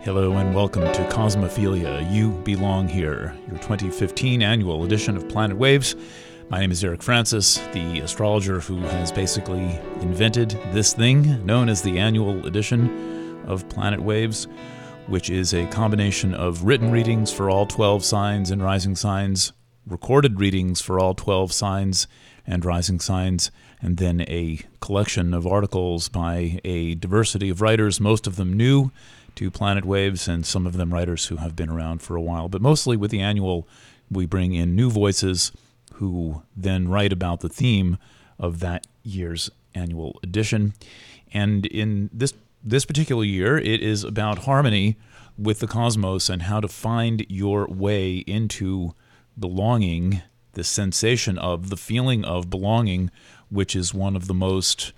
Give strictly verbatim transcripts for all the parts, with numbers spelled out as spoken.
Hello and welcome to Cosmophilia. You belong here, your twenty fifteen annual edition of Planet Waves. My name is Eric Francis, the astrologer who has basically invented this thing known as the annual edition of Planet Waves, which is a combination of written readings for all twelve signs and rising signs, recorded readings for all twelve signs and rising signs, and then a collection of articles by a diversity of writers, most of them new to Planet Waves, and some of them writers who have been around for a while. But mostly with the annual, we bring in new voices who then write about the theme of that year's annual edition. And in this this particular year, it is about harmony with the cosmos and how to find your way into belonging, the sensation of, the feeling of belonging, which is one of the most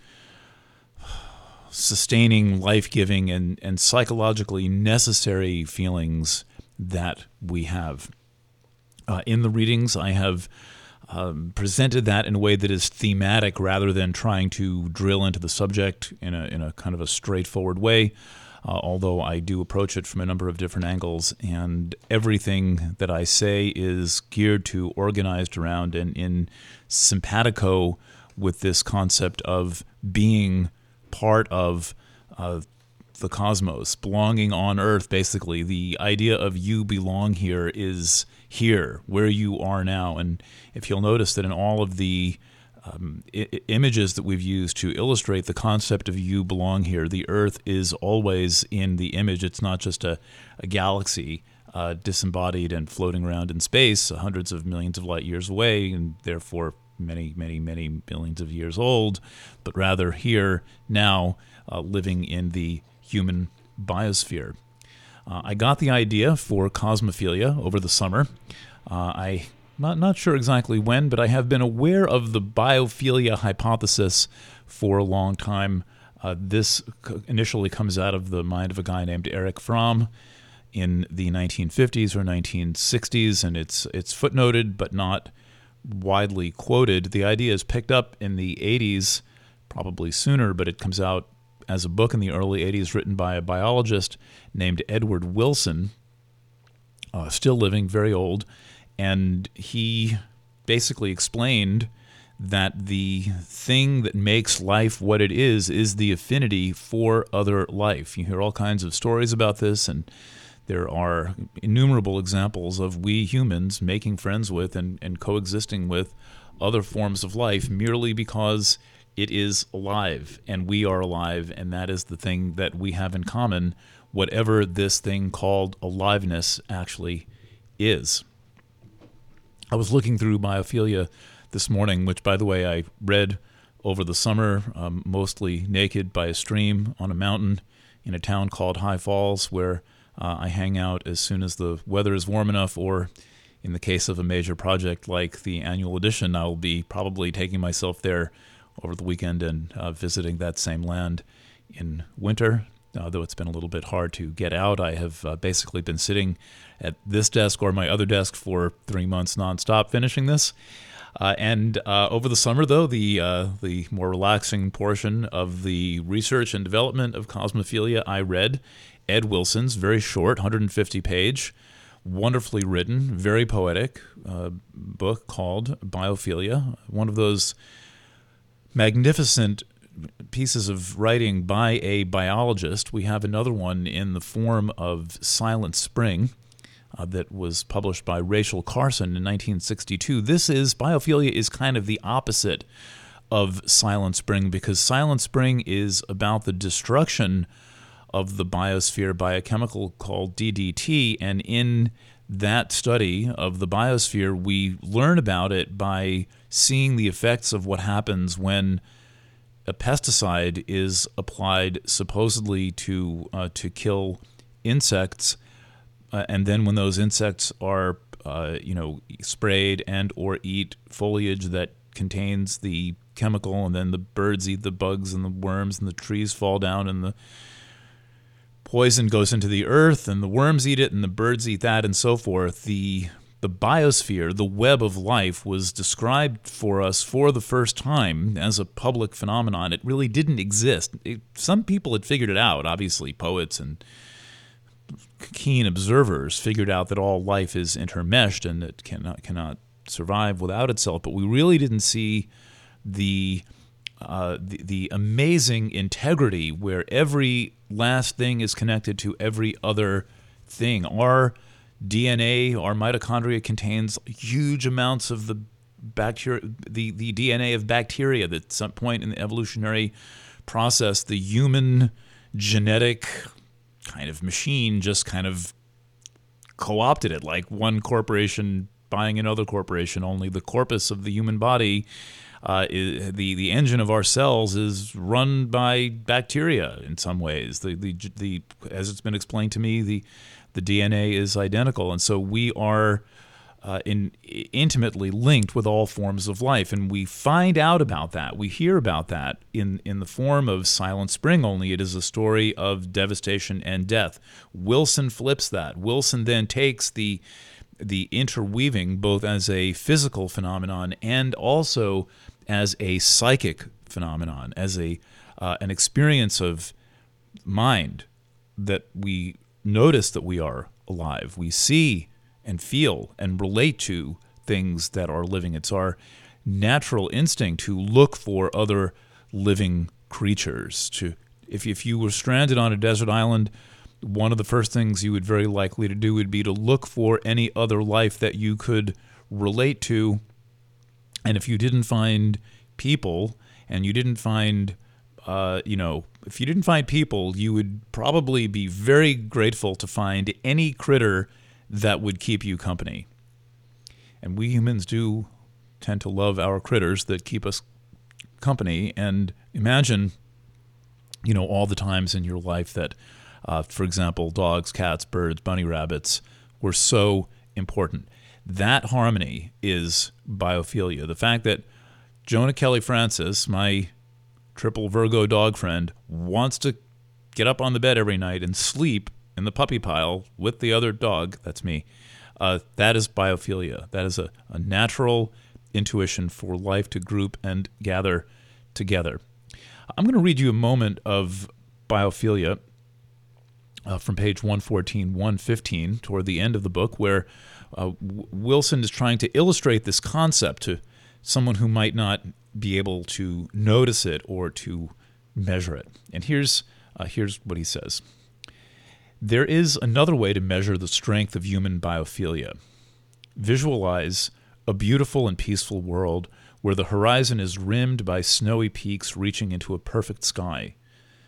sustaining, life-giving, and, and psychologically necessary feelings that we have. Uh, in the readings, I have um, presented that in a way that is thematic rather than trying to drill into the subject in a, in a kind of a straightforward way, uh, although I do approach it from a number of different angles, and everything that I say is geared to, organized around, and in simpatico with this concept of being part of uh, the cosmos, belonging on Earth, basically. The idea of you belong here is here, where you are now. And if you'll notice that in all of the um, I- images that we've used to illustrate the concept of you belong here, the Earth is always in the image. It's not just a, a galaxy uh, disembodied and floating around in space, hundreds of millions of light years away, and therefore many, many, many billions of years old, but rather here, now, uh, living in the human biosphere. Uh, I got the idea for Cosmophilia over the summer. Uh, I not not sure exactly when, but I have been aware of the biophilia hypothesis for a long time. Uh, this initially comes out of the mind of a guy named Erich Fromm in the nineteen fifties or nineteen sixties, and it's it's footnoted but not widely quoted. The idea is picked up in the eighties, probably sooner, but it comes out as a book in the early eighties written by a biologist named Edward Wilson, uh, still living, very old, and he basically explained that the thing that makes life what it is is the affinity for other life. You hear all kinds of stories about this, and there are innumerable examples of we humans making friends with and, and coexisting with other forms of life merely because it is alive and we are alive, and that is the thing that we have in common, whatever this thing called aliveness actually is. I was looking through Biophilia this morning, which, by the way, I read over the summer, um, mostly naked by a stream on a mountain in a town called High Falls, where Uh, I hang out as soon as the weather is warm enough, or in the case of a major project like the annual edition, I'll be probably taking myself there over the weekend and uh, visiting that same land in winter. Uh, though it's been a little bit hard to get out, I have uh, basically been sitting at this desk or my other desk for three months nonstop finishing this. Uh, and uh, over the summer, though, the uh, the more relaxing portion of the research and development of Cosmophilia, I read Ed Wilson's very short, one hundred fifty page, wonderfully written, very poetic uh, book called Biophilia, one of those magnificent pieces of writing by a biologist. We have another one in the form of Silent Spring uh, that was published by Rachel Carson in nineteen sixty-two. This is, Biophilia is kind of the opposite of Silent Spring, because Silent Spring is about the destruction of the biosphere by a chemical called D D T, and in that study of the biosphere, we learn about it by seeing the effects of what happens when a pesticide is applied supposedly to uh, to kill insects, uh, and then when those insects are uh, you know sprayed and or eat foliage that contains the chemical, and then the birds eat the bugs and the worms, and the trees fall down, and the poison goes into the earth, and the worms eat it, and the birds eat that, and so forth. The the biosphere, the web of life, was described for us for the first time as a public phenomenon. It really didn't exist. It, some people had figured it out, obviously poets and keen observers figured out that all life is intermeshed and it cannot cannot survive without itself. But we really didn't see the uh, the, the amazing integrity where every last thing is connected to every other thing. Our D N A, our mitochondria contains huge amounts of the bacteria, the, the D N A of bacteria that at some point in the evolutionary process, the human genetic kind of machine just kind of co-opted it, like one corporation buying another corporation. Only the corpus of the human body, uh, is, the the engine of our cells, is run by bacteria in some ways. The the the as it's been explained to me, the the D N A is identical, and so we are uh, in intimately linked with all forms of life. And we find out about that. We hear about that in in the form of Silent Spring. Only it is a story of devastation and death. Wilson flips that. Wilson then takes the the interweaving both as a physical phenomenon and also as a psychic phenomenon, as a uh, an experience of mind, that we notice that we are alive. We see and feel and relate to things that are living. It's our natural instinct to look for other living creatures. To if if you were stranded on a desert island, one of the first things you would very likely to do would be to look for any other life that you could relate to. And if you didn't find people, and you didn't find, uh, you know, if you didn't find people, you would probably be very grateful to find any critter that would keep you company. And we humans do tend to love our critters that keep us company. And imagine, you know, all the times in your life that, uh, for example, dogs, cats, birds, bunny rabbits were so important. That harmony is biophilia. The fact that Jonah Kelly Francis, my triple Virgo dog friend, wants to get up on the bed every night and sleep in the puppy pile with the other dog, that's me, uh, that is biophilia. That is a, a natural intuition for life to group and gather together. I'm going to read you a moment of biophilia uh, from page one fourteen, one fifteen, toward the end of the book, where uh, w- Wilson is trying to illustrate this concept to someone who might not be able to notice it or to measure it. And here's uh, here's what he says. There is another way to measure the strength of human biophilia. Visualize a beautiful and peaceful world where the horizon is rimmed by snowy peaks reaching into a perfect sky.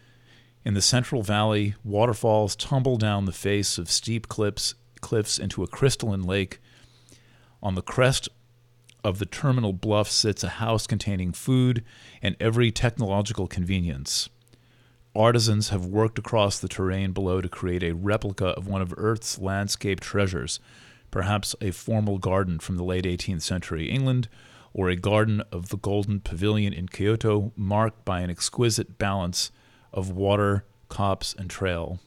In the Central Valley, waterfalls tumble down the face of steep cliffs, cliffs into a crystalline lake. On the crest of the terminal bluff sits a house containing food and every technological convenience. Artisans have worked across the terrain below to create a replica of one of Earth's landscape treasures, perhaps a formal garden from the late eighteenth century England, or a garden of the Golden Pavilion in Kyoto, marked by an exquisite balance of water, copse, and trail.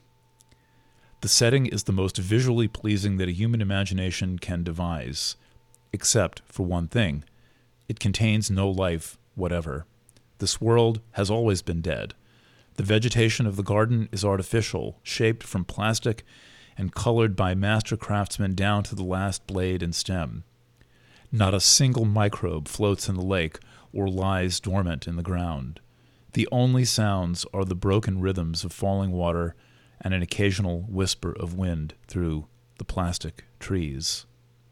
The setting is the most visually pleasing that a human imagination can devise, except for one thing. It contains no life whatever. This world has always been dead. The vegetation of the garden is artificial, shaped from plastic and colored by master craftsmen down to the last blade and stem. Not a single microbe floats in the lake or lies dormant in the ground. The only sounds are the broken rhythms of falling water and an occasional whisper of wind through the plastic trees.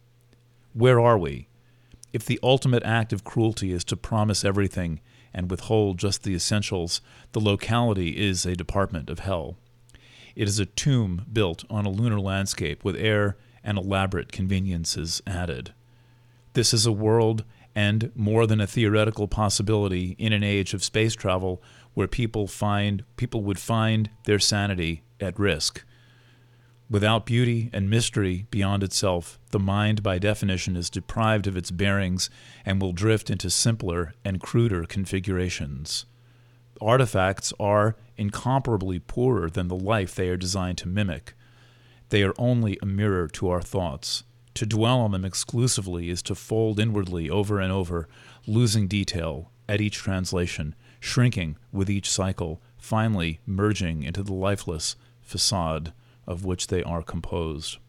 Where are we? If the ultimate act of cruelty is to promise everything and withhold just the essentials, the locality is a department of hell. It is a tomb built on a lunar landscape with air and elaborate conveniences added. This is a world and more than a theoretical possibility in an age of space travel where people find people would find their sanity at risk. Without beauty and mystery beyond itself, the mind by definition is deprived of its bearings and will drift into simpler and cruder configurations. Artifacts are incomparably poorer than the life they are designed to mimic. They are only a mirror to our thoughts. To dwell on them exclusively is to fold inwardly over and over, losing detail at each translation, shrinking with each cycle, finally merging into the lifeless facade of which they are composed.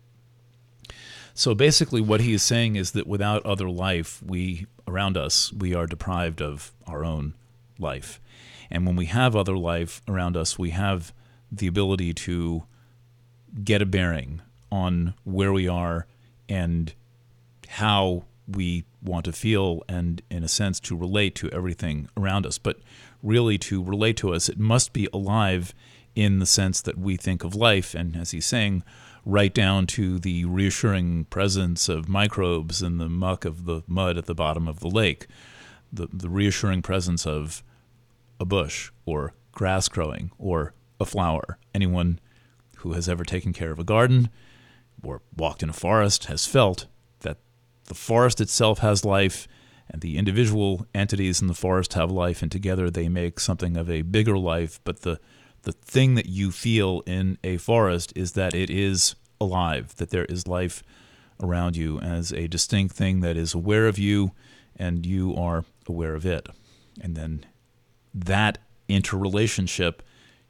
So basically what he is saying is that without other life, we around us, we are deprived of our own life. And when we have other life around us, we have the ability to get a bearing on where we are and how we want to feel, and in a sense to relate to everything around us. But really, to relate to us, it must be alive in the sense that we think of life, and as he's saying, right down to the reassuring presence of microbes in the muck of the mud at the bottom of the lake, the, the reassuring presence of a bush or grass growing or a flower. Anyone who has ever taken care of a garden or walked in a forest has felt that the forest itself has life and the individual entities in the forest have life, and together they make something of a bigger life. But the the thing that you feel in a forest is that it is alive, that there is life around you as a distinct thing that is aware of you and you are aware of it. And then that interrelationship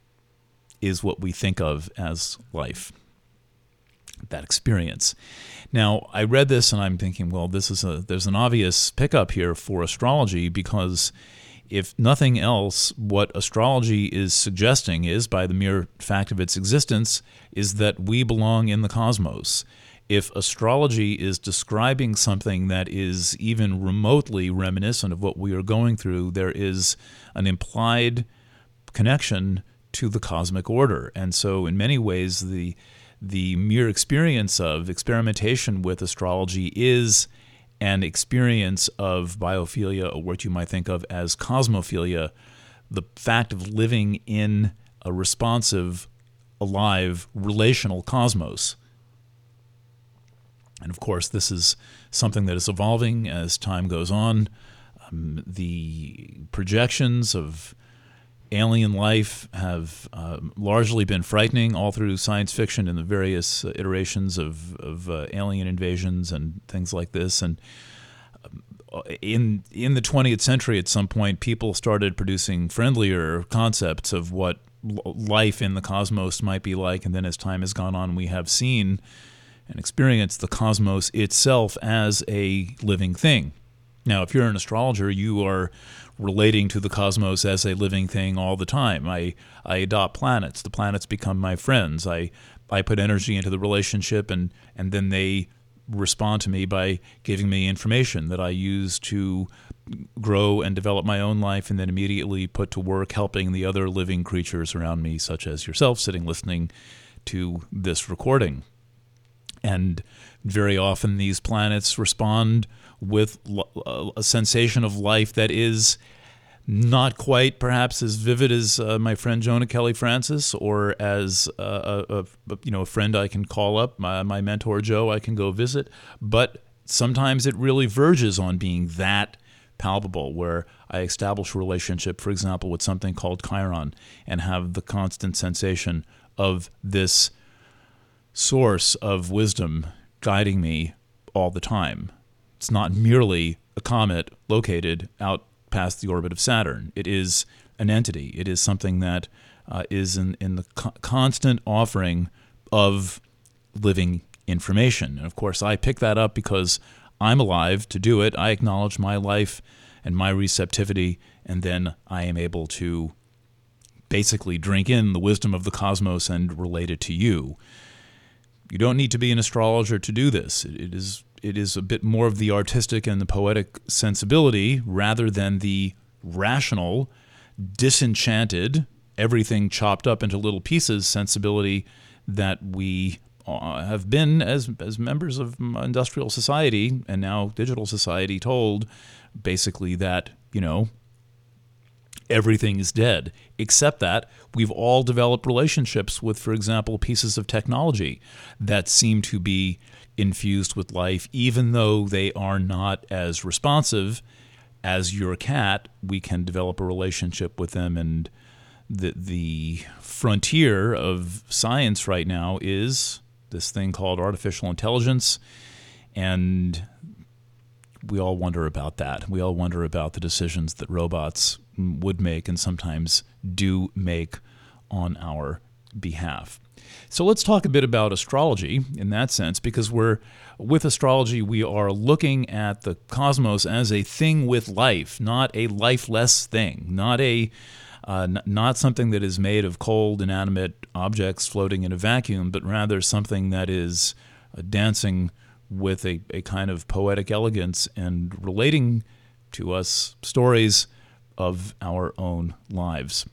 is what we think of as life, that experience. Now, I read this and I'm thinking, well, this is a there's an obvious pickup here for astrology, because if nothing else, what astrology is suggesting is, by the mere fact of its existence, is that we belong in the cosmos. If astrology is describing something that is even remotely reminiscent of what we are going through, there is an implied connection to the cosmic order. And so in many ways, the the mere experience of experimentation with astrology is an experience of biophilia, or what you might think of as cosmophilia, the fact of living in a responsive, alive, relational cosmos. And of course, this is something that is evolving as time goes on. Um, the projections of alien life have uh, largely been frightening all through science fiction and the various uh, iterations of, of uh, alien invasions and things like this. And um, in in the twentieth century, at some point, people started producing friendlier concepts of what l- life in the cosmos might be like. And then as time has gone on, we have seen and experienced the cosmos itself as a living thing. Now, if you're an astrologer, you are relating to the cosmos as a living thing all the time. I, I adopt planets. The planets become my friends. I I put energy into the relationship, and, and then they respond to me by giving me information that I use to grow and develop my own life, and then immediately put to work helping the other living creatures around me, such as yourself sitting listening to this recording. And very often these planets respond with a sensation of life that is not quite perhaps as vivid as uh, my friend Jonah Kelly Francis, or as uh, a, a you know a friend I can call up, my, my mentor Joe I can go visit, but sometimes it really verges on being that palpable, where I establish a relationship, for example, with something called Chiron, and have the constant sensation of this source of wisdom guiding me all the time. It's not merely a comet located out past the orbit of Saturn. It is an entity. It is something that uh, is in, in the co- constant offering of living information. And of course, I pick that up because I'm alive to do it. I acknowledge my life and my receptivity, and then I am able to basically drink in the wisdom of the cosmos and relate it to you. You don't need to be an astrologer to do this. It, it is it is a bit more of the artistic and the poetic sensibility rather than the rational, disenchanted, everything chopped up into little pieces sensibility that we uh, have been as as members of industrial society and now digital society told, basically that, you know, everything is dead, except that we've all developed relationships with, for example, pieces of technology that seem to be infused with life, even though they are not as responsive as your cat. We can develop a relationship with them, and the the frontier of science right now is this thing called artificial intelligence, and we all wonder about that. We all wonder about the decisions that robots would make and sometimes do make on our behalf. So let's talk a bit about astrology in that sense, because we're with astrology, we are looking at the cosmos as a thing with life, not a lifeless thing, not a uh, n- not something that is made of cold, inanimate objects floating in a vacuum, but rather something that is uh, dancing with a, a kind of poetic elegance and relating to us stories of our own lives.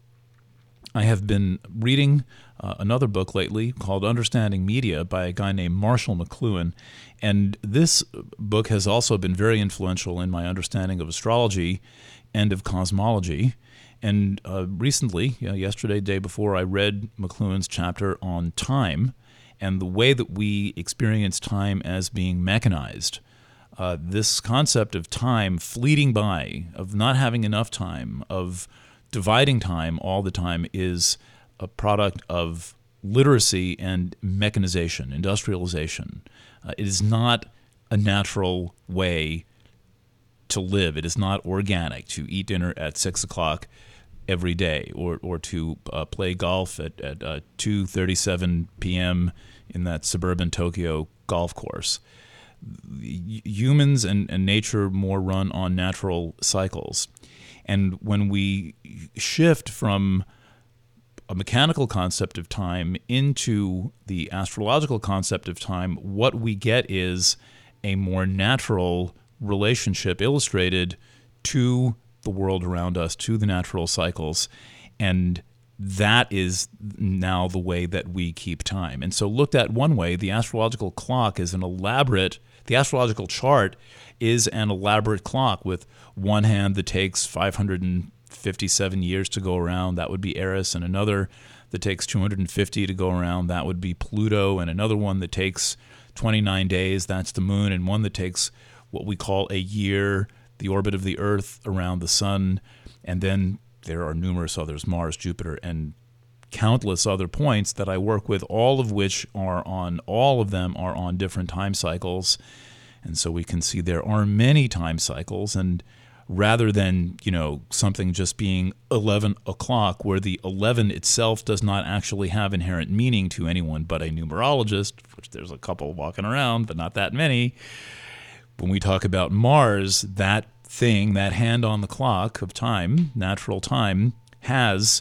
I have been reading uh, another book lately called Understanding Media by a guy named Marshall McLuhan, and this book has also been very influential in my understanding of astrology and of cosmology. And uh, recently, you know, yesterday, day before, I read McLuhan's chapter on time and the way that we experience time as being mechanized. Uh, this concept of time fleeting by, of not having enough time, of dividing time all the time is a product of literacy and mechanization, industrialization. Uh, it is not a natural way to live. It is not organic to eat dinner at six o'clock every day, or or to uh, play golf at at uh, two thirty-seven p.m. in that suburban Tokyo golf course. Humans and, and nature more run on natural cycles. And when we shift from a mechanical concept of time into the astrological concept of time, what we get is a more natural relationship illustrated to the world around us, to the natural cycles. And that is now the way that we keep time. And so looked at one way, the astrological clock is an elaborate, the astrological chart is an elaborate clock with one hand that takes five hundred fifty-seven years to go around, that would be Eris, and another that takes two hundred fifty to go around, that would be Pluto, and another one that takes twenty-nine days, that's the moon, and one that takes what we call a year, the orbit of the Earth around the sun, and then there are numerous others, Mars, Jupiter, and countless other points that I work with, all of which are on, all of them are on different time cycles. And so we can see there are many time cycles, and rather than, you know, something just being eleven o'clock, where the eleven itself does not actually have inherent meaning to anyone but a numerologist, which there's a couple walking around, but not that many. When we talk about Mars, that thing, that hand on the clock of time, natural time, has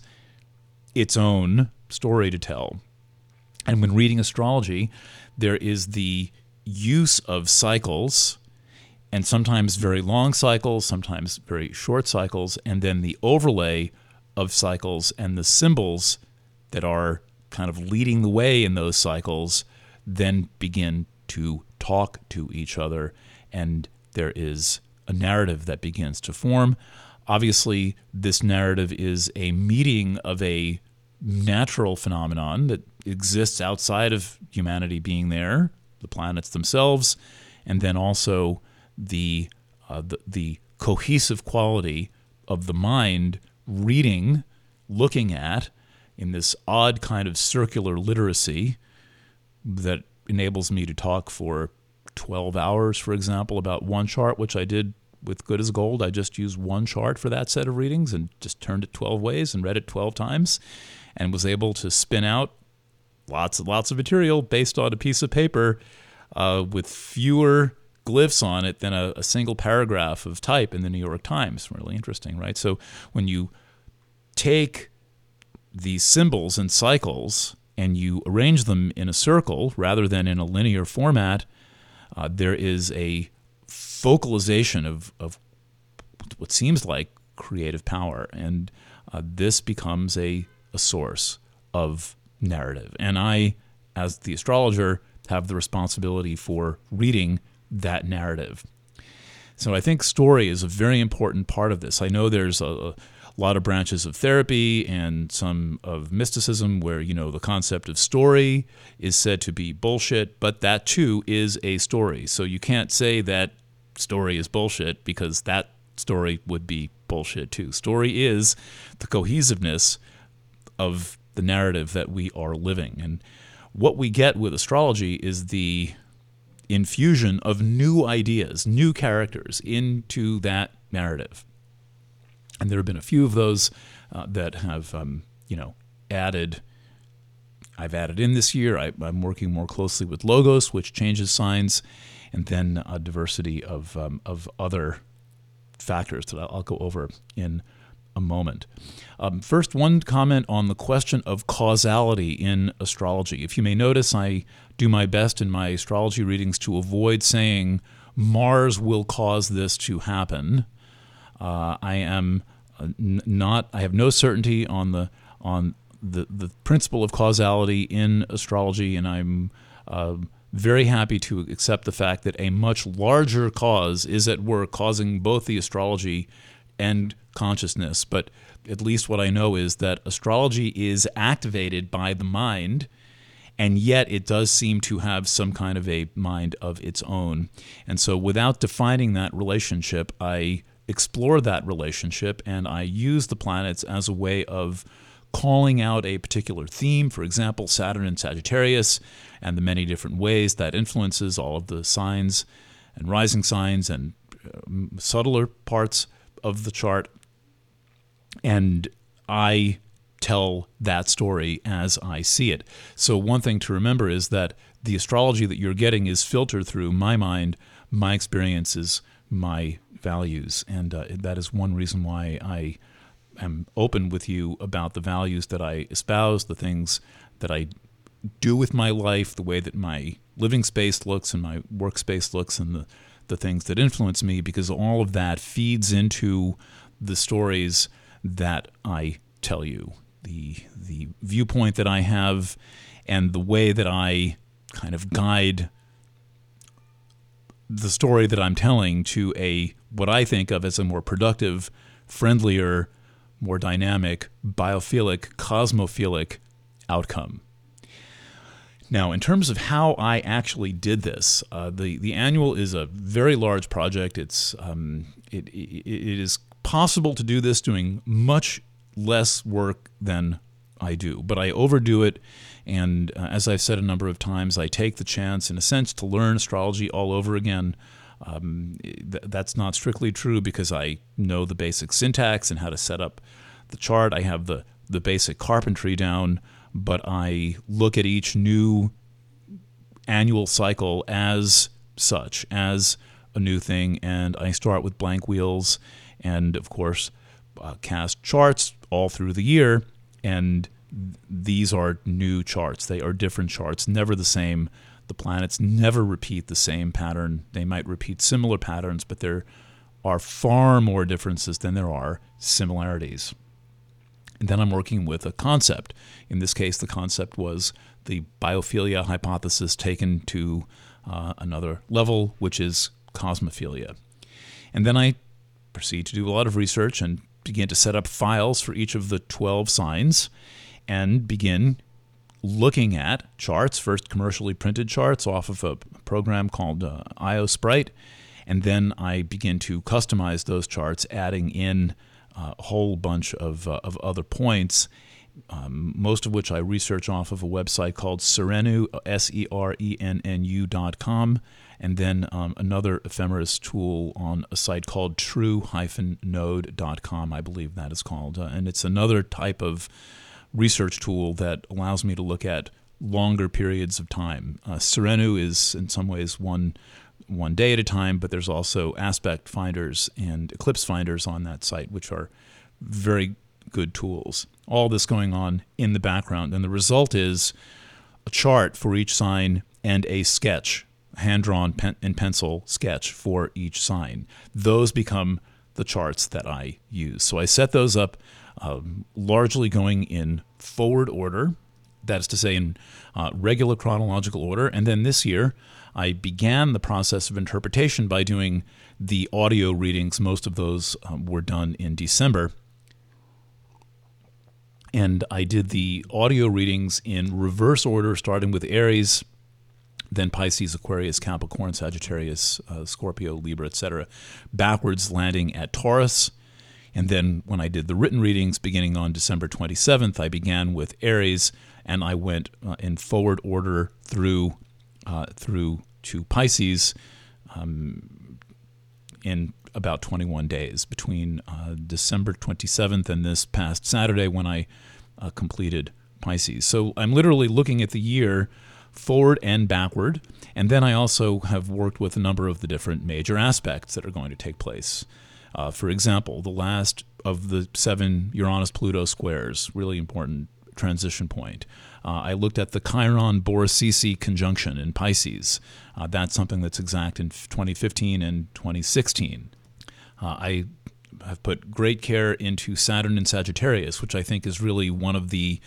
its own story to tell. And when reading astrology, there is the use of cycles, and sometimes very long cycles, sometimes very short cycles, and then the overlay of cycles and the symbols that are kind of leading the way in those cycles then begin to talk to each other, and there is a narrative that begins to form. Obviously, this narrative is a meeting of a natural phenomenon that exists outside of humanity being there, the planets themselves, and then also the uh, the, the cohesive quality of the mind reading, looking at, in this odd kind of circular literacy that enables me to talk for twelve hours, for example, about one chart, which I did with Good as Gold. I just used one chart for that set of readings and just turned it twelve ways and read it twelve times, and was able to spin out lots and lots of material based on a piece of paper uh, with fewer glyphs on it than a, a single paragraph of type in the New York Times. Really interesting, right? So when you take these symbols and cycles and you arrange them in a circle rather than in a linear format, uh, there is a focalization of, of what seems like creative power. And uh, this becomes a, a source of narrative. And I, as the astrologer, have the responsibility for reading that narrative. So I think story is a very important part of this. I know there's a, a lot of branches of therapy and some of mysticism where, you know, the concept of story is said to be bullshit, but that too is a story. So you can't say that story is bullshit, because that story would be bullshit too. Story is the cohesiveness of the narrative that we are living. And what we get with astrology is the infusion of new ideas, new characters into that narrative. And there have been a few of those uh, that have, um, you know, added I've added in this year. I, I'm working more closely with Logos, which changes signs, and then a diversity of um, of other factors that I'll, I'll go over in a moment. Um, first, one comment on the question of causality in astrology. If you may notice, I do my best in my astrology readings to avoid saying Mars will cause this to happen. Uh, I am n- not. I have no certainty on the on the the principle of causality in astrology, and I'm uh, very happy to accept the fact that a much larger cause is at work, causing both the astrology and consciousness. But at least what I know is that astrology is activated by the mind, and yet it does seem to have some kind of a mind of its own. And so without defining that relationship, I explore that relationship, and I use the planets as a way of calling out a particular theme. For example, Saturn in Sagittarius, and the many different ways that influences all of the signs and rising signs and uh, subtler parts of the chart. And I tell that story as I see it. So one thing to remember is that the astrology that you're getting is filtered through my mind, my experiences, my values. And uh, that is one reason why I am open with you about the values that I espouse, the things that I do with my life, the way that my living space looks and my workspace looks, and the, the things that influence me, because all of that feeds into the stories that I tell you, the the viewpoint that I have, and the way that I kind of guide the story that I'm telling to a what I think of as a more productive, friendlier, more dynamic, biophilic, cosmophilic outcome. Now, in terms of how I actually did this, uh, the the annual is a very large project. It's um, it, it it is possible to do this doing much less work than I do, but I overdo it. And uh, as I've said a number of times, I take the chance, in a sense, to learn astrology all over again. Um, th- that's not strictly true because I know the basic syntax and how to set up the chart. I have the, the basic carpentry down, but I look at each new annual cycle as such, as a new thing, and I start with blank wheels and, of course, uh, cast charts all through the year, and these are new charts. They are different charts, never the same. The planets never repeat the same pattern. They might repeat similar patterns, but there are far more differences than there are similarities. And then I'm working with a concept. In this case, the concept was the biophilia hypothesis taken to uh, another level, which is cosmophilia. And then I proceed to do a lot of research and begin to set up files for each of the twelve signs and begin looking at charts, first commercially printed charts off of a program called uh, IOSprite, and then I begin to customize those charts, adding in uh, a whole bunch of, uh, of other points, um, most of which I research off of a website called Serennu, S E R E N N U dot com, and then um, another ephemeris tool on a site called true dash node dot com, I believe that is called. Uh, and it's another type of research tool that allows me to look at longer periods of time. Uh, Serennu is in some ways one one day at a time, but there's also aspect finders and eclipse finders on that site, which are very good tools. All this going on in the background, and the result is a chart for each sign and a sketch, hand-drawn pen and pencil sketch for each sign. Those become the charts that I use. So I set those up um, largely going in forward order, that is to say in uh, regular chronological order, and then this year I began the process of interpretation by doing the audio readings. Most of those um, were done in December. And I did the audio readings in reverse order, starting with Aries, then Pisces, Aquarius, Capricorn, Sagittarius, uh, Scorpio, Libra, et cetera, backwards landing at Taurus. And then when I did the written readings beginning on December twenty-seventh, I began with Aries, and I went uh, in forward order through uh, through to Pisces um, in about twenty-one days, between uh, December twenty-seventh and this past Saturday when I uh, completed Pisces. So I'm literally looking at the year forward and backward, and then I also have worked with a number of the different major aspects that are going to take place. Uh, for example, the last of the seven Uranus-Pluto squares, really important transition point. Uh, I looked at the Chiron-Borisisi conjunction in Pisces. Uh, that's something that's exact in twenty fifteen and twenty sixteen. Uh, I have put great care into Saturn and Sagittarius, which I think is really one of the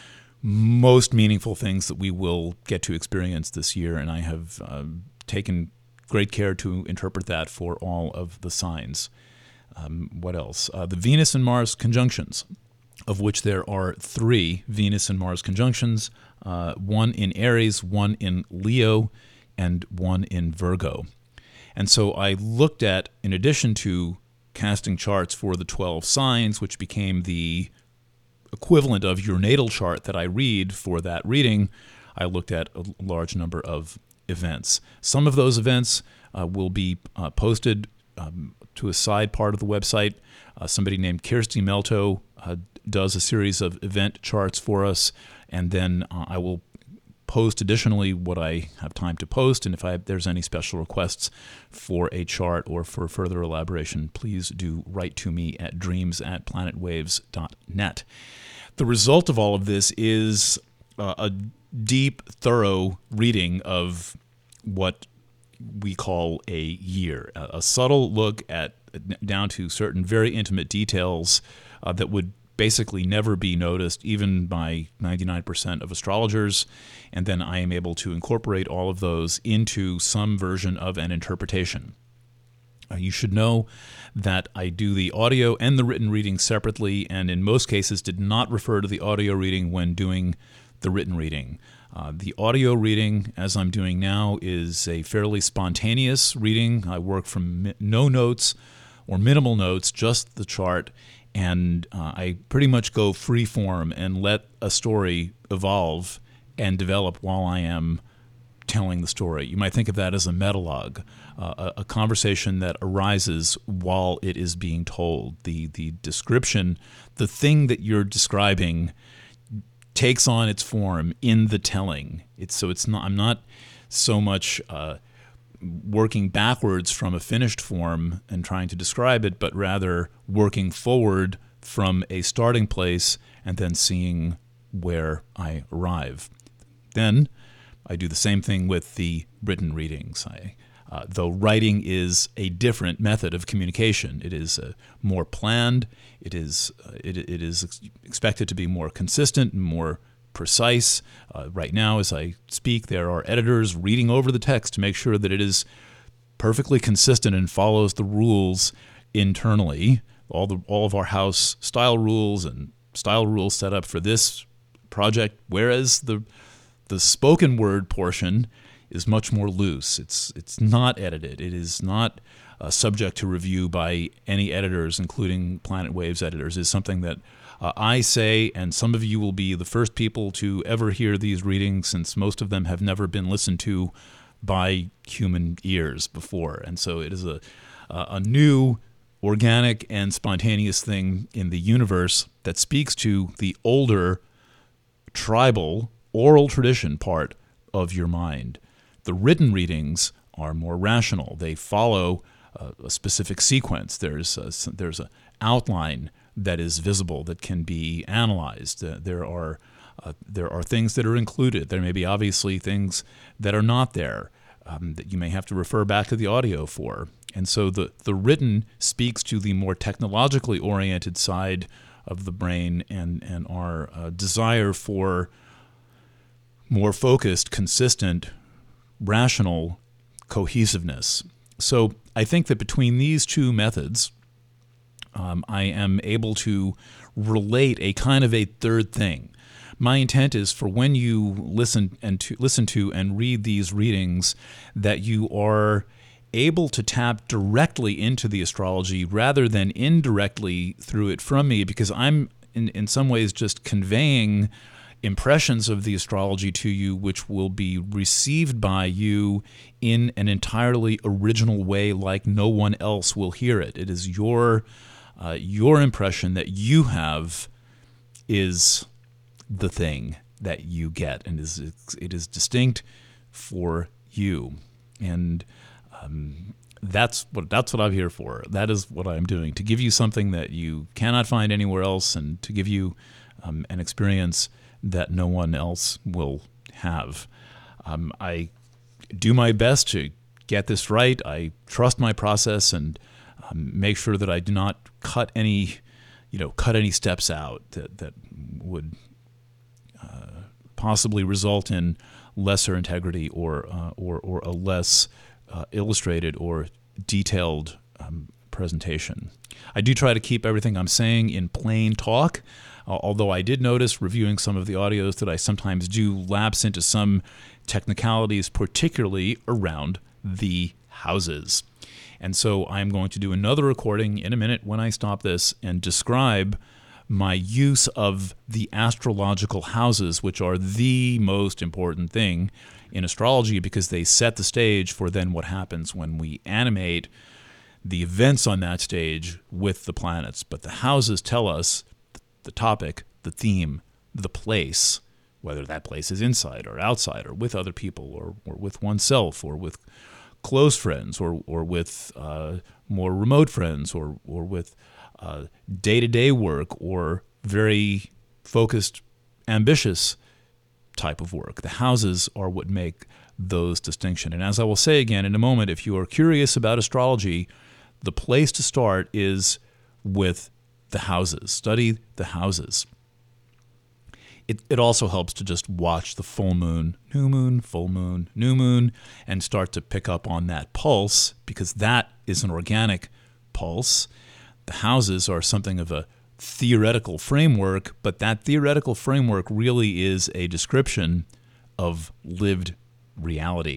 most meaningful things that we will get to experience this year, and I have uh, taken great care to interpret that for all of the signs. Um, what else? Uh, the Venus and Mars conjunctions, of which there are three Venus and Mars conjunctions, uh, one in Aries, one in Leo, and one in Virgo. And so I looked at, in addition to casting charts for the twelve signs, which became the equivalent of your natal chart that I read for that reading, I looked at a large number of events. Some of those events uh, will be uh, posted um, to a side part of the website. Uh, somebody named Kirsty Melto uh, does a series of event charts for us, and then uh, I will post additionally what I have time to post, and if I, there's any special requests for a chart or for further elaboration, please do write to me at dreams at planetwaves dot net. The result of all of this is uh, a deep, thorough reading of what we call a year, a, a subtle look at down to certain very intimate details uh, that would basically never be noticed even by ninety-nine percent of astrologers, and then I am able to incorporate all of those into some version of an interpretation. Uh, you should know that I do the audio and the written reading separately, and in most cases did not refer to the audio reading when doing the written reading. Uh, the audio reading, as I'm doing now, is a fairly spontaneous reading. I work from mi- no notes or minimal notes, just the chart, and uh, I pretty much go free form and let a story evolve and develop while I am telling the story. You might think of that as a metalogue, uh, a, a conversation that arises while it is being told. The the description, the thing that you're describing, takes on its form in the telling. It's so it's not. I'm not so much uh, working backwards from a finished form and trying to describe it, but rather working forward from a starting place and then seeing where I arrive. Then I do the same thing with the written readings. I, uh, though writing is a different method of communication, it is uh, more planned. It is uh, it, it is ex- expected to be more consistent and more precise. Uh, right now, as I speak, there are editors reading over the text to make sure that it is perfectly consistent and follows the rules internally. All the all of our house style rules and style rules set up for this project, whereas the the spoken word portion is much more loose. It's it's not edited. It is not uh, subject to review by any editors, including Planet Waves editors. It's something that uh, I say, and some of you will be the first people to ever hear these readings, since most of them have never been listened to by human ears before. And so it is a a, a new, organic, and spontaneous thing in the universe that speaks to the older tribal oral tradition part of your mind. The written readings are more rational. They follow uh, a specific sequence. There's a, there's an outline that is visible that can be analyzed. Uh, there are uh, there are things that are included. There may be obviously things that are not there um, that you may have to refer back to the audio for. And so the, the written speaks to the more technologically oriented side of the brain and, and our uh, desire for more focused, consistent, rational cohesiveness. So I think that between these two methods, um, I am able to relate a kind of a third thing. My intent is for when you listen and to listen to and read these readings, that you are able to tap directly into the astrology rather than indirectly through it from me, because I'm in, in some ways just conveying impressions of the astrology to you, which will be received by you in an entirely original way, like no one else will hear it. It is your uh, your impression that you have is the thing that you get, and is it is distinct for you. And um, that's what that's what I'm here for. That is what I'm doing, to give you something that you cannot find anywhere else, and to give you um, an experience that no one else will have. Um, I do my best to get this right. I trust my process and um, make sure that I do not cut any, you know, cut any steps out that that would uh, possibly result in lesser integrity or uh, or or a less uh, illustrated or detailed um, presentation. I do try to keep everything I'm saying in plain talk, uh, although I did notice reviewing some of the audios that I sometimes do lapse into some technicalities, particularly around the houses. And so I'm going to do another recording in a minute when I stop this and describe my use of the astrological houses, which are the most important thing in astrology because they set the stage for then what happens when we animate the events on that stage with the planets. But the houses tell us the topic, the theme, the place, whether that place is inside or outside or with other people or, or with oneself or with close friends or, or with uh, more remote friends or, or with uh, day-to-day work or very focused, ambitious type of work. The houses are what make those distinctions. And as I will say again in a moment, if you are curious about astrology, the place to start is with the houses. Study the houses. It, it also helps to just watch the full moon, new moon, full moon, new moon, and start to pick up on that pulse, because that is an organic pulse. The houses are something of a theoretical framework, but that theoretical framework really is a description of lived reality.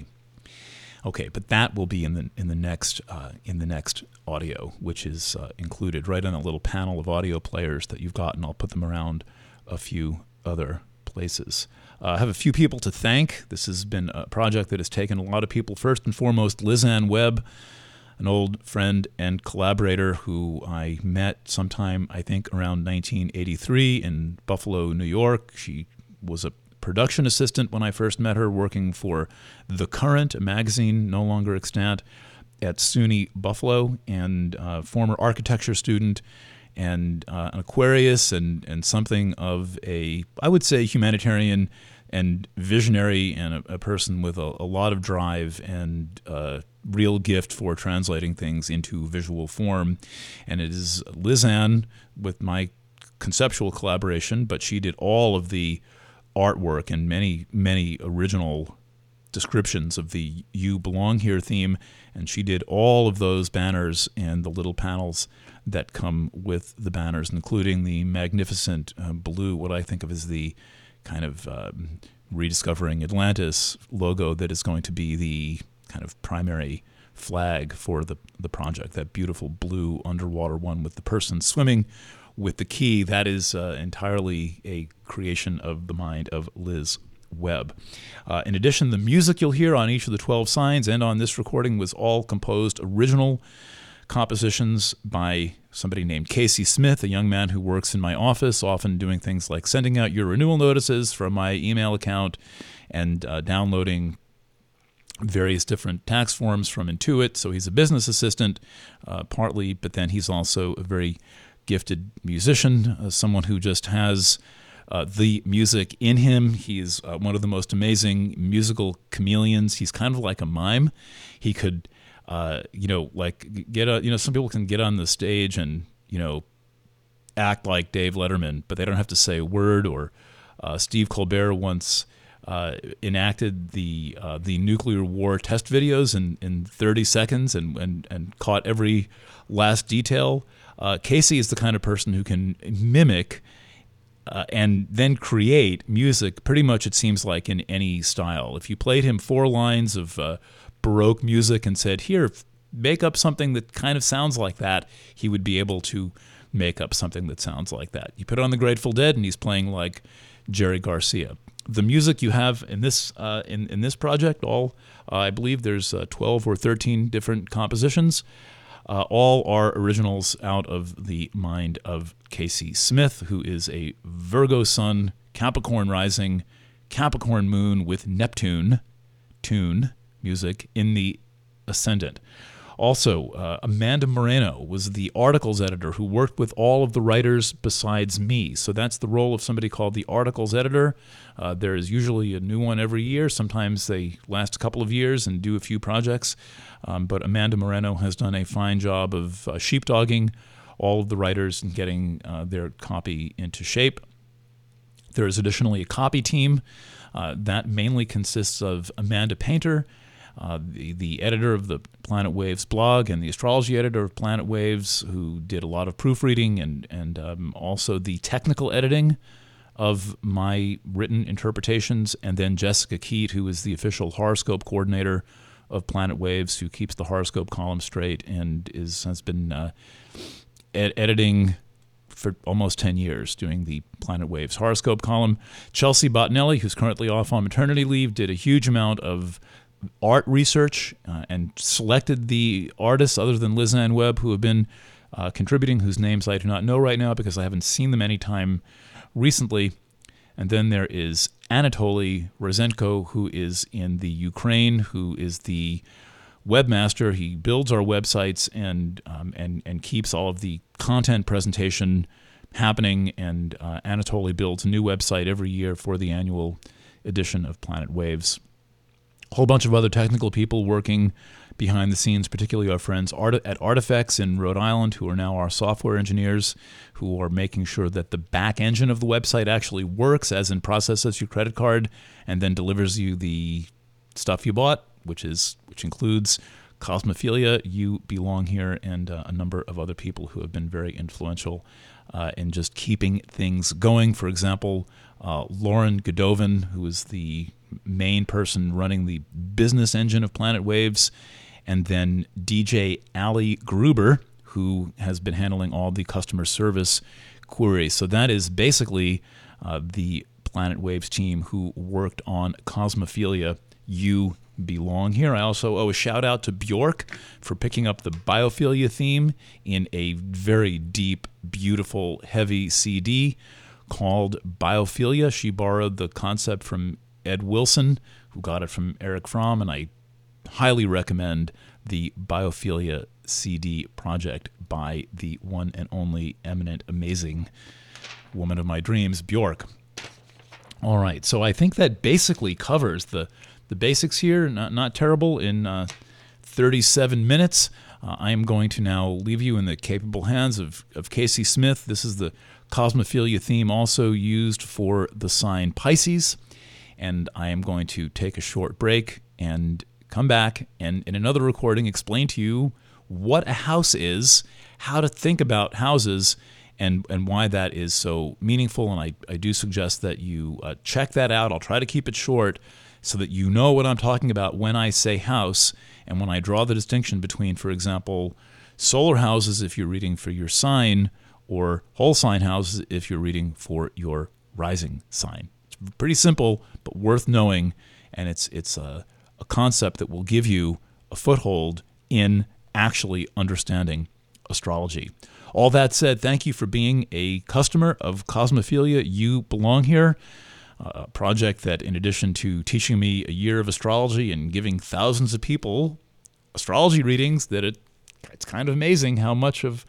Okay, but that will be in the in the next uh, in the next audio, which is uh, included right on a little panel of audio players that you've got, and I'll put them around a few other places. Uh, I have a few people to thank. This has been a project that has taken a lot of people. First and foremost, Liz Ann Webb, an old friend and collaborator who I met sometime, I think, around nineteen eighty-three in Buffalo, New York. She was a production assistant when I first met her, working for The Current, a magazine no longer extant, at SUNY Buffalo, and uh, former architecture student, and uh, an Aquarius, and, and something of a, I would say, humanitarian and visionary, and a, a person with a, a lot of drive and uh, real gift for translating things into visual form. And it is Liz Ann with my conceptual collaboration, but she did all of the artwork and many, many original descriptions of the You Belong Here theme, and she did all of those banners and the little panels that come with the banners, including the magnificent uh, blue, what I think of as the kind of uh, Rediscovering Atlantis logo that is going to be the kind of primary flag for the, the project, that beautiful blue underwater one with the person swimming with the key. That is uh, entirely a creation of the mind of Liz Webb. Uh, in addition, the music you'll hear on each of the twelve signs and on this recording was all composed original compositions by somebody named Casey Smith, a young man who works in my office, often doing things like sending out your renewal notices from my email account and uh, downloading various different tax forms from Intuit. So he's a business assistant, uh, partly, but then he's also a very gifted musician, uh, someone who just has uh, the music in him. He's uh, one of the most amazing musical chameleons. He's kind of like a mime. He could, uh, you know, like get a, you know, some people can get on the stage and, you know, act like Dave Letterman, but they don't have to say a word. Or uh, Steve Colbert once uh, enacted the uh, the nuclear war test videos in, in thirty seconds and, and, and caught every last detail. Uh, Casey is the kind of person who can mimic uh, and then create music pretty much, it seems like, in any style. If you played him four lines of uh, Baroque music and said, here, make up something that kind of sounds like that, he would be able to make up something that sounds like that. You put on the Grateful Dead and he's playing like Jerry Garcia. The music you have in this uh, in, in this project, all uh, I believe there's uh, twelve or thirteen different compositions. Uh, all are originals out of the mind of Casey Smith, who is a Virgo Sun, Capricorn Rising, Capricorn Moon with Neptune, tune, music, in the ascendant. Also, uh, Amanda Moreno was the articles editor who worked with all of the writers besides me. So that's the role of somebody called the articles editor. Uh, there is usually a new one every year. Sometimes they last a couple of years and do a few projects. Um, but Amanda Moreno has done a fine job of uh, sheepdogging all of the writers and getting uh, their copy into shape. There is additionally a copy team uh, that mainly consists of Amanda Painter, Uh, the, the editor of the Planet Waves blog and the astrology editor of Planet Waves, who did a lot of proofreading and, and um, also the technical editing of my written interpretations, and then Jessica Keat, who is the official horoscope coordinator of Planet Waves, who keeps the horoscope column straight and is has been uh, ed- editing for almost ten years, doing the Planet Waves horoscope column. Chelsea Bottinelli, who's currently off on maternity leave, did a huge amount of art research uh, and selected the artists other than Liz Ann Webb who have been uh, contributing, whose names I do not know right now because I haven't seen them any time recently. And then there is Anatoly Rosenko, who is in the Ukraine, who is the webmaster. He builds our websites and um, and and keeps all of the content presentation happening. And uh, Anatoly builds a new website every year for the annual edition of Planet Waves. A whole bunch of other technical people working behind the scenes, particularly our friends at Artifacts in Rhode Island, who are now our software engineers, who are making sure that the back engine of the website actually works, as in processes your credit card and then delivers you the stuff you bought, which is which includes Cosmophilia, You Belong Here, and uh, a number of other people who have been very influential uh, in just keeping things going. For example, uh, Lauren Godovin, who is the main person running the business engine of Planet Waves, and then D J Ali Gruber, who has been handling all the customer service queries. So that is basically uh, the Planet Waves team who worked on Cosmophilia, You Belong Here. I also owe a shout out to Bjork for picking up the biophilia theme in a very deep, beautiful, heavy C D called Biophilia. She borrowed the concept from Ed Wilson, who got it from Eric Fromm, and I highly recommend the Biophilia C D project by the one and only eminent, amazing woman of my dreams, Bjork. All right, so I think that basically covers the, the basics here. Not, not terrible in uh, thirty-seven minutes. Uh, I am going to now leave you in the capable hands of, of Casey Smith. This is the Cosmophilia theme also used for the sign Pisces. And I am going to take a short break and come back and in another recording explain to you what a house is, how to think about houses, and, and why that is so meaningful. And I, I do suggest that you uh, check that out. I'll try to keep it short so that you know what I'm talking about when I say house and when I draw the distinction between, for example, solar houses if you're reading for your sign, or whole sign houses if you're reading for your rising sign. Pretty simple, but worth knowing, and it's it's a, a concept that will give you a foothold in actually understanding astrology. All that said, thank you for being a customer of Cosmophilia, You Belong Here, a project that, in addition to teaching me a year of astrology and giving thousands of people astrology readings, that it it's kind of amazing how much of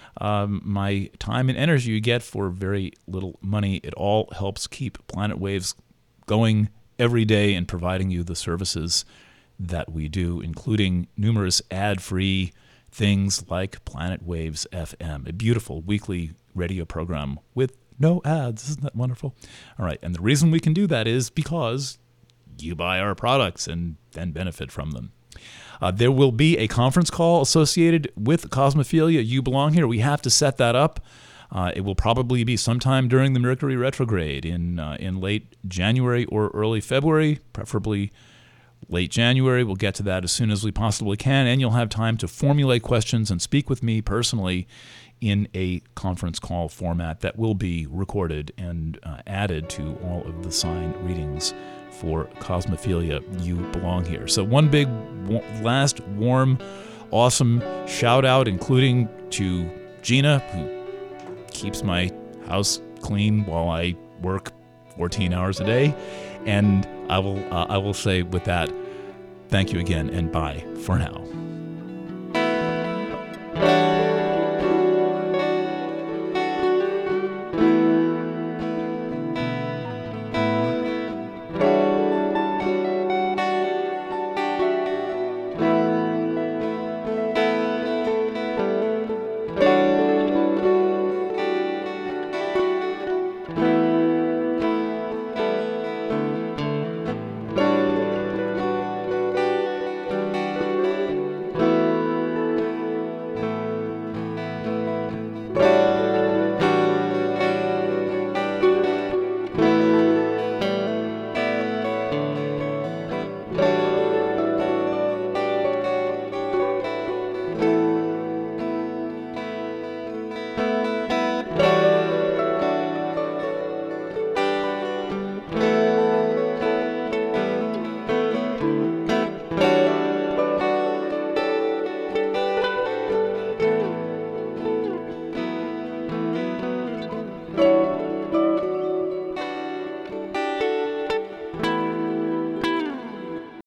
Um, my time and energy you get for very little money. It all helps keep Planet Waves going every day and providing you the services that we do, including numerous ad-free things like Planet Waves F M, a beautiful weekly radio program with no ads. Isn't that wonderful? All right, and the reason we can do that is because you buy our products and then benefit from them. Uh, there will be a conference call associated with Cosmophilia, You Belong Here. We have to set that up. Uh, it will probably be sometime during the Mercury retrograde in uh, in late January or early February, preferably late January. We'll get to that as soon as we possibly can, and you'll have time to formulate questions and speak with me personally in a conference call format that will be recorded and uh, added to all of the sign readings for Cosmophilia, You Belong Here. So one big w- last warm awesome shout out, including to Gina, who keeps my house clean while I work fourteen hours a day. And I will uh, I will say with that, thank you again, and bye for now.